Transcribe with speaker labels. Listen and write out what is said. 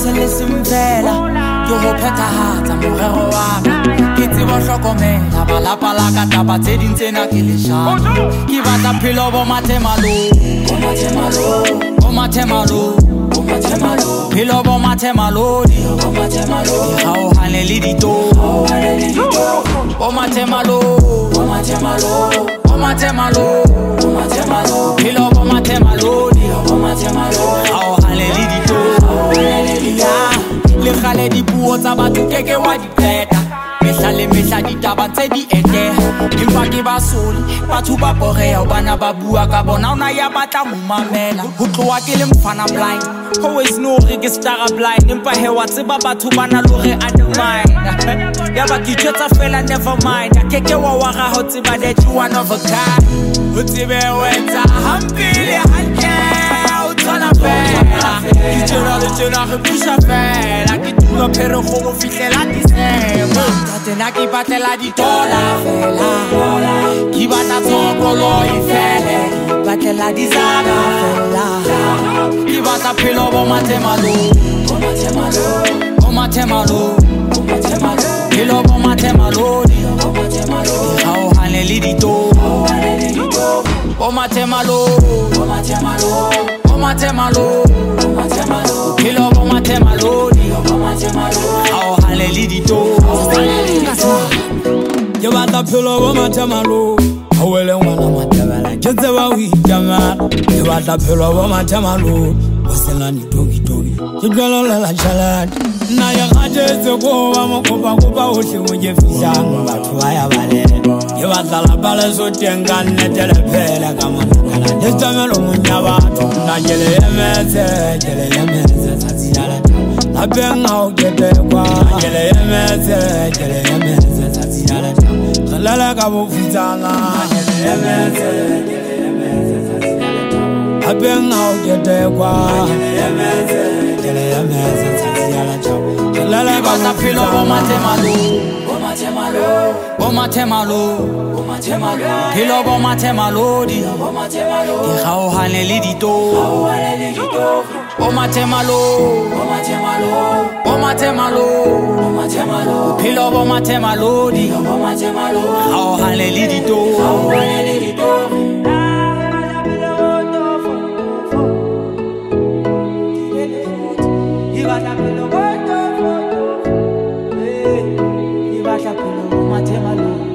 Speaker 1: le semfela ke ho phethahatsa morero wa ka ke tseba hlokomela balapa la ka taba tse ding tsena ke le shano ke batla phelo bo mathemalo phelo bo mathemalo ha o hane le dito bo mathemalo phelo bo mathemalo ha o hane le dito le khale dipuo tsa batho keke wa di pheta mehla ditaba tse di eteha empa ke basoli batho ba boreha bana ba bua ka bona ona ya batla mo mamela ho tloa ke le mfana blind always know re ke star blind empa he wa tseba batho bana lo re undermine ya ba ke tshwetsa fela never mind keke wa ga ho tseba that you one of a kind ho tsebe wetsa hampile hanke o tsana fela ke tshela re pusha fela ke tula pero go fihlela December tena ki batela di $, fela ki bata tsokolo ifele batela di zaga fela ki bata phelo bo mathemalo phelo bo mathemalo ha o hane le dito bo mathemalo phelo bo mathemalo ha o hane le dito ke batla phelo bo mathemalo ha o le ngwana matabala ke tseba o itama ke batla phelo bo mathemalo o sena ni toki ke tlolela la chalani na ya gajetse go ba mo kopa o hle o je fisang batho ba ya balele ke batla la bale so tenga nnetele phela ka mona kana destamelo munya batho na jele yemetse tsatsila la benga o kete kwa jele yemetse tsatsila la ka bo futsana jele yemetse la benga o kete kwa jele yemetse tsatsila la ka bo phelo bo mathemalo phelo bo mathemalo di ke ga o hane le dito bo mathemalo phelo bo mathemalo di ga o hane le dito Matema